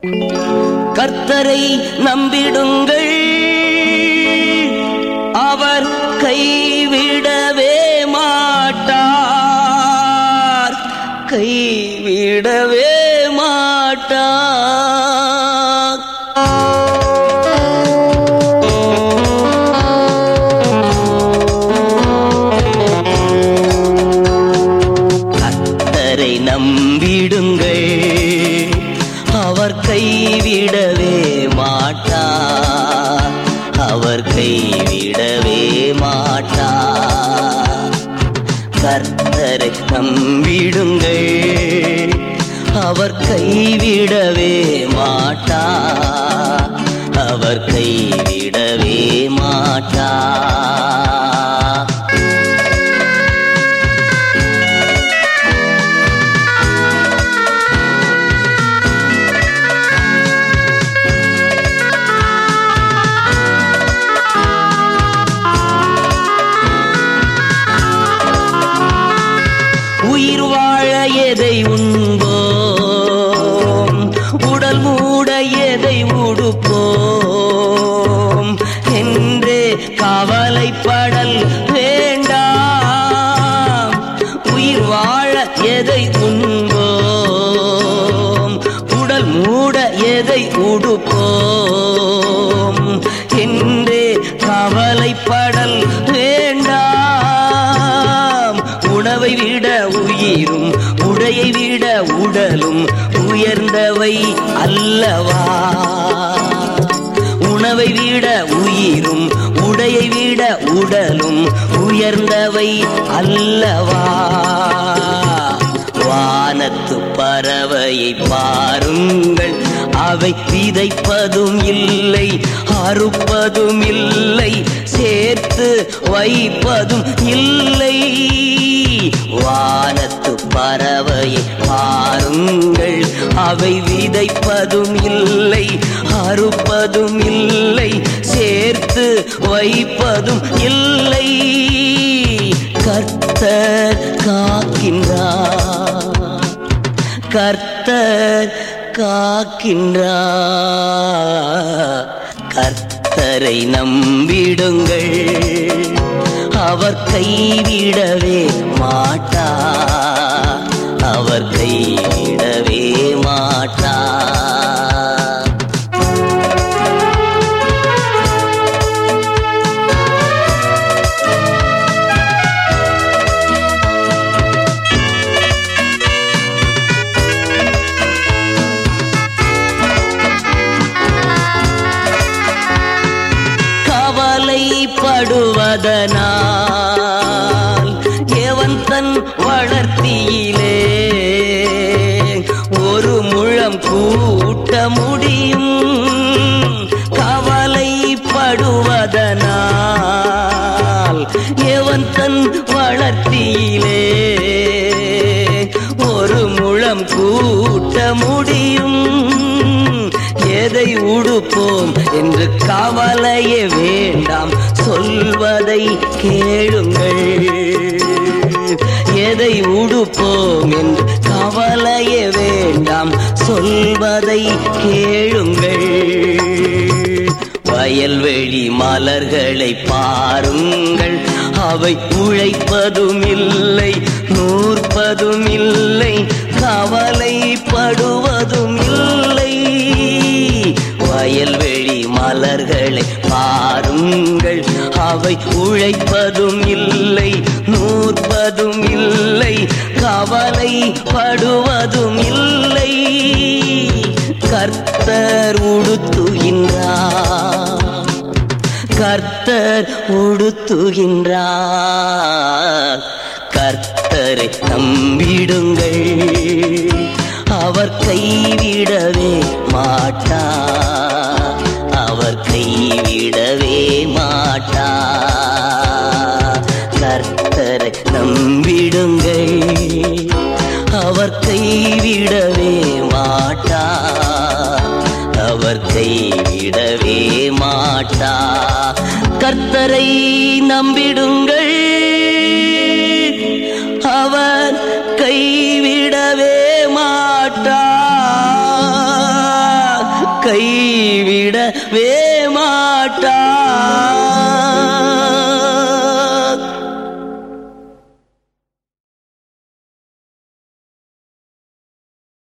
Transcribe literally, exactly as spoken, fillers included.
கர்த்தரை நம்பிடுங்கள், அவர் கைவிடவே மாட்டார், கைவிடவே மாட்டார். கர்த்தரை நம்பிடுங்கள், அவர் கைவிடவே மாட்டார், அவர் கைவிடவே மாட்டார். கர்த்தரை நம்பிடுங்கள், அவர் கைவிடவே மாட்டார், அவர் கைவிடவே மாட்டார். உயிர் வாழ எதை உண்போம், உடல் மூட எதை உடுப்போம் என்றே கவலைப்படல் வேண்டாம். உயிர் வாழ எதை உண்போம், உடல் மூட எதை உடுப்போம் என்றே கவலைப்படல் வேண்டாம். உணவை விட உயிரும் உடையை விட உடலும் உயர்ந்தவை அல்லவா, உணவை விட உயிரும் உடையை விட உடலும் உயர்ந்தவை அல்லவா. வானத்து பறவையை பாருங்கள், அவை விதைப்பதும் இல்லை, அறுப்பதும் இல்லை, சேர்த்து வைப்பதும் இல்லை. வானத்து பறவையை பாருங்கள், அவை விதைப்பதும் இல்லை, அறுப்பதும் இல்லை, சேர்த்து வைப்பதும் இல்லை. கர்த்தர் காக்கின்றார், கர்த்தர் காக்கின்றார். கர்த்தரை நம்பிடுங்கள், அவர் கைவிடவே மாட்டார், அவர் கைவிடவே மாட்டார். கவலைப்படுவதனால் எவன் தன் வளர்த்தியிலே ஒரு முழம் கூட்ட முடியும். கவலைப்படுவதனால் எவன் தன் வளர்த்தியிலே ஒரு முழம் கூட்ட முடியும். எதை உடுப்போம் என்று கவலையே வேண்டாம், சொல்வதை கேளுங்கள். எதை உடுப்போம் என்று கவலையே வேண்டாம், சொல்வதை கேளுங்கள். வயல்வெளி மலர்களை பாருங்கள், அவை உழைப்பதும் இல்லை, நூற்பதும் இல்லை, கவலைப்படுவதும் இல்லை. வயல்வெளி மலர்களை பாருங்கள், அவை உழைப்பதும் இல்லை, நூற்பதும் இல்லை, கவலைப்படுவதும் இல்லை. கர்த்தர் உடுத்துகின்றார், கர்த்தர் உடுத்துகின்றார். கர்த்தரை நம்பிடுங்கள், அவர் கைவிடவே மாட்டார், அவர் கைவிடவே மாட்டார். கர்த்தரை நம்பிடுங்கள், அவர் கைவிடவே மாட்டார், அவர் கைவிடவே மாட்டார். கர்த்தரை நம்பிடுங்கள், அவர் கைவிடவே மாட்டார். கைவிடவே மாட்டார்.